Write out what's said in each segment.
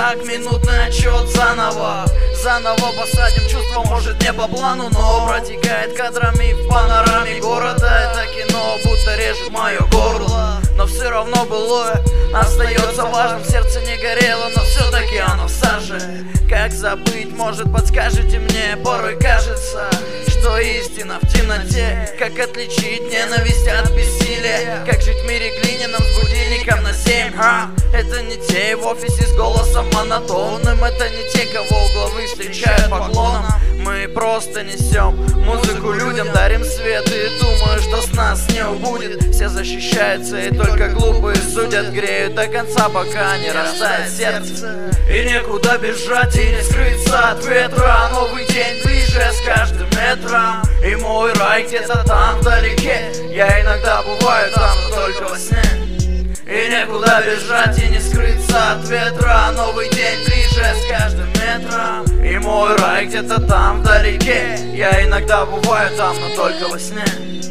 как минутный отчет заново. Заново посадим чувство, может не по плану, но протекает кадрами в панораме города. Это кино будто режет мое горло, но все равно былое остается важным. Сердце не горело, но все-таки оно в саже. Как забыть, может подскажете мне? Порой кажется, что истина в темноте. Как отличить ненависть от бессилия? Как жить в мире глиняном с будильником на 7? Это не те в офисе с голосом монотонным. Это не те, кого угловые встречают поклоном. Мы просто несем музыку людям, дарим свет и думаю, что с нас не убудет. Все защищаются и только глупые судят. Греют до конца, пока не растает сердце. И некуда бежать и не скрыться от ветра. Новый день ближе с каждым метром. И мой рай где-то там вдалеке. Я иногда бываю там, но только во сне. И некуда бежать и не скрыться от ветра. Новый день ближе с каждым метром. И мой рай где-то там вдалеке. Я иногда бываю там, но только во сне.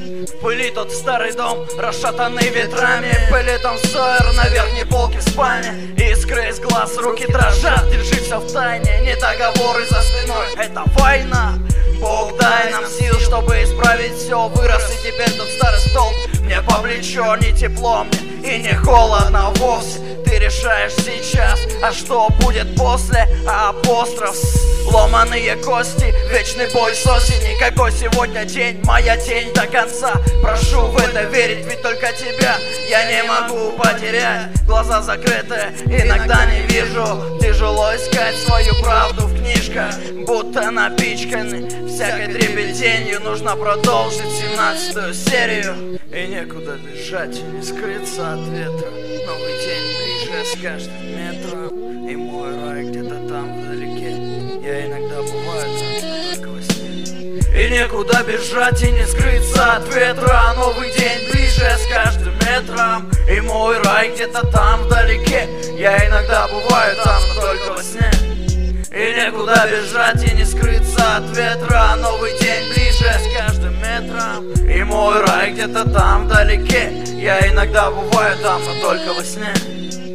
В пыли тот старый дом, расшатанный ветрами. В пыли там Сойер на верхней полке в спальне. Искры из глаз, руки дрожат, держи все в тайне. Не договоры за спиной, это война. Бог, дай нам сил, чтобы исправить все. Вырос и теперь тот старый столб мне по плечо. Не тепло мне и не холодно вовсе. Ты решаешь сейчас, а что будет после? Апостроф, ломаные кости, вечный бой с осени. Какой сегодня день, моя тень до конца. Прошу в это верить, ведь только тебя я не могу потерять. Глаза закрыты, иногда не вижу. Тяжело искать свою правду в книжках, будто напичканы всякой дребеденью. Нужно продолжить 17-ю серию. И некуда бежать и не скрыться от ветра. Новый день ближе с каждым метром. И мой рай где-то там вдалеке. Я иногда бываю там, но только во сне. И некуда бежать и не скрыться от ветра. Новый день ближе с каждым метром. И мой рай где-то там вдалеке. Я иногда бываю там, но только во сне. И некуда бежать и не скрыться от ветра. Новый день ближе с каждым метром. И мой рай где-то там вдалеке. Я иногда бываю там, но только во сне.